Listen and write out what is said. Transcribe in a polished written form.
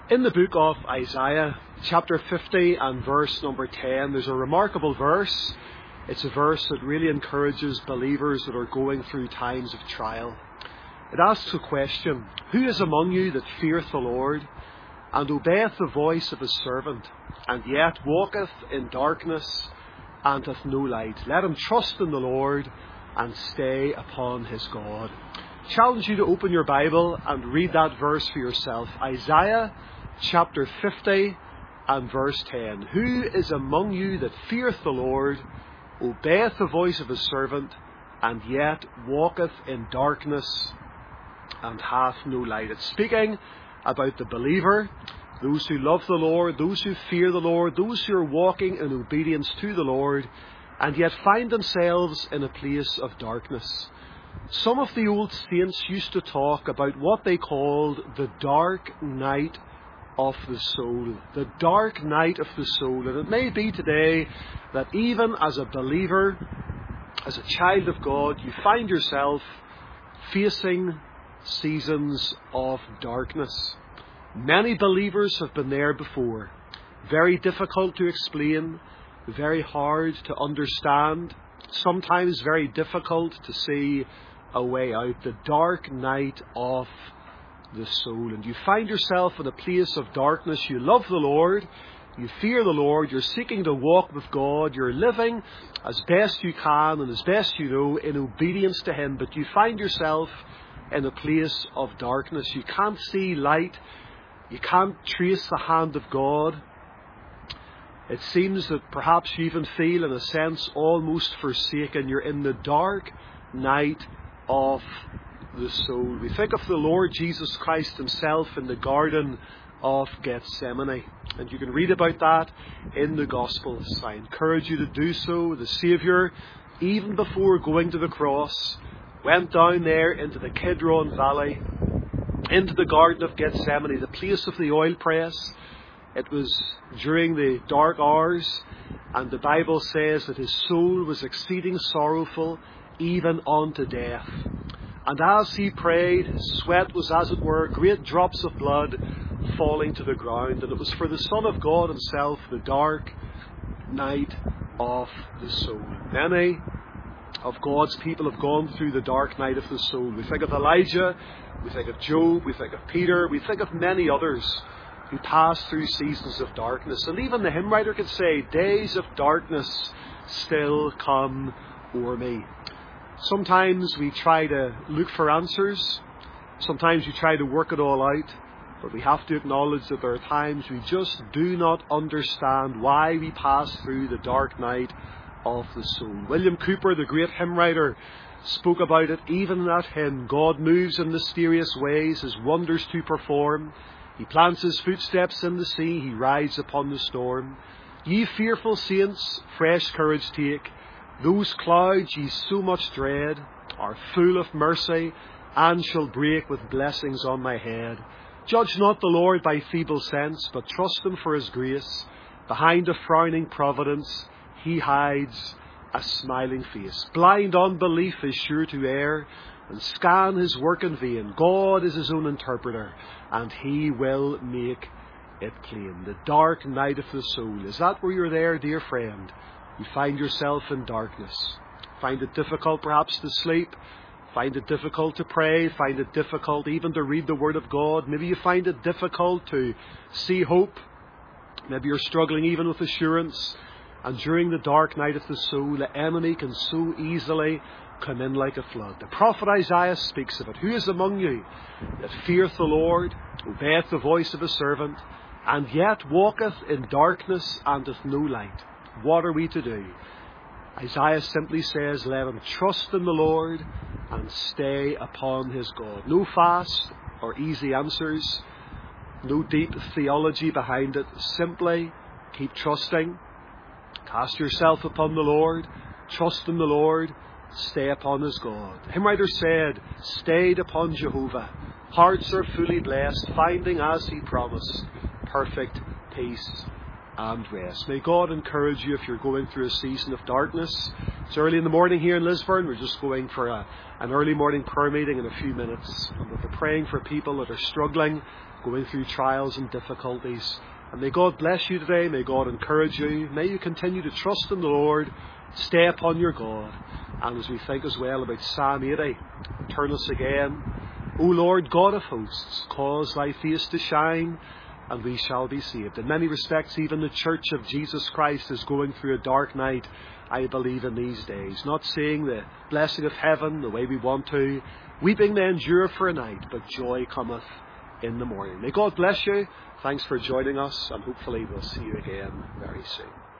In the book of Isaiah, chapter 50 and verse number 10, there's a remarkable verse. It's a verse that really encourages believers that are going through times of trial. It asks a question: who is among you that feareth the Lord, and obeyeth the voice of his servant, and yet walketh in darkness, and hath no light? Let him trust in the Lord, and stay upon his God. I challenge you to open your Bible and read that verse for yourself. Isaiah chapter 50 and verse 10. Who is among you that feareth the Lord, obeyeth the voice of his servant, and yet walketh in darkness, and hath no light? It's speaking about the believer, those who love the Lord, those who fear the Lord, those who are walking in obedience to the Lord, and yet find themselves in a place of darkness. Some of the old saints used to talk about what they called the dark night of the soul. The dark night of the soul. And it may be today that even as a believer, as a child of God, you find yourself facing seasons of darkness. Many believers have been there before. Very difficult to explain, very hard to understand, sometimes very difficult to see a way out. The dark night of the soul. And you find yourself in a place of darkness. You love the Lord, you fear the Lord, you're seeking to walk with God, you're living as best you can and as best you know in obedience to Him, but you find yourself in a place of darkness. You can't see light, you can't trace the hand of God. It seems that perhaps you even feel in a sense almost forsaken. You're in the dark night of the soul. We think of the Lord Jesus Christ Himself in the Garden of Gethsemane, and you can read about that in the Gospels. I encourage you to do so. The Saviour, even before going to the cross, went down there into the Kidron Valley, into the Garden of Gethsemane, the place of the oil press. It was during the dark hours, and the Bible says that His soul was exceeding sorrowful, even unto death. And as He prayed, His sweat was, as it were, great drops of blood falling to the ground. And it was for the Son of God Himself, the dark night of the soul. Many of God's people have gone through the dark night of the soul. We think of Elijah, we think of Job, we think of Peter, we think of many others who passed through seasons of darkness. And even the hymn writer could say, days of darkness still come o'er me. Sometimes we try to look for answers. Sometimes we try to work it all out. But we have to acknowledge that there are times we just do not understand why we pass through the dark night of the soul. William Cowper, the great hymn writer, spoke about it even in that hymn. God moves in mysterious ways, His wonders to perform. He plants His footsteps in the sea, He rides upon the storm. Ye fearful saints, fresh courage take. Those clouds ye so much dread are full of mercy, and shall break with blessings on my head. Judge not the Lord by feeble sense, but trust Him for His grace. Behind a frowning providence He hides a smiling face. Blind unbelief is sure to err, and scan His work in vain. God is His own interpreter, and He will make it plain. The dark night of the soul. Is that where you're there, dear friend? You find yourself in darkness. Find it difficult perhaps to sleep. Find it difficult to pray. Find it difficult even to read the Word of God. Maybe you find it difficult to see hope. Maybe you're struggling even with assurance. And during the dark night of the soul, the enemy can so easily come in like a flood. The prophet Isaiah speaks of it. Who is among you that feareth the Lord, obeyeth the voice of His servant, and yet walketh in darkness and hath no light? What are we to do? Isaiah simply says, let him trust in the Lord and stay upon his God. No fast or easy answers, no deep theology behind it. Simply keep trusting. Cast yourself upon the Lord. Trust in the Lord. Stay upon His God. The hymn writer said, stayed upon Jehovah. Hearts are fully blessed, finding as He promised, perfect peace and rest. May God encourage you if you're going through a season of darkness. It's early in the morning here in Lisburn. We're just going for an early morning prayer meeting in a few minutes. And we'll be praying for people that are struggling going through trials and difficulties. And may God bless you today. May God encourage you. May you continue to trust in the Lord. Stay upon your God. And as we think as well about Psalm 80, turn us again. O Lord God of hosts, cause thy face to shine, and we shall be saved. In many respects, even the Church of Jesus Christ is going through a dark night, I believe, in these days. Not seeing the blessing of heaven the way we want to. Weeping may endure for a night, but joy cometh in the morning. May God bless you. Thanks for joining us, and hopefully we'll see you again very soon.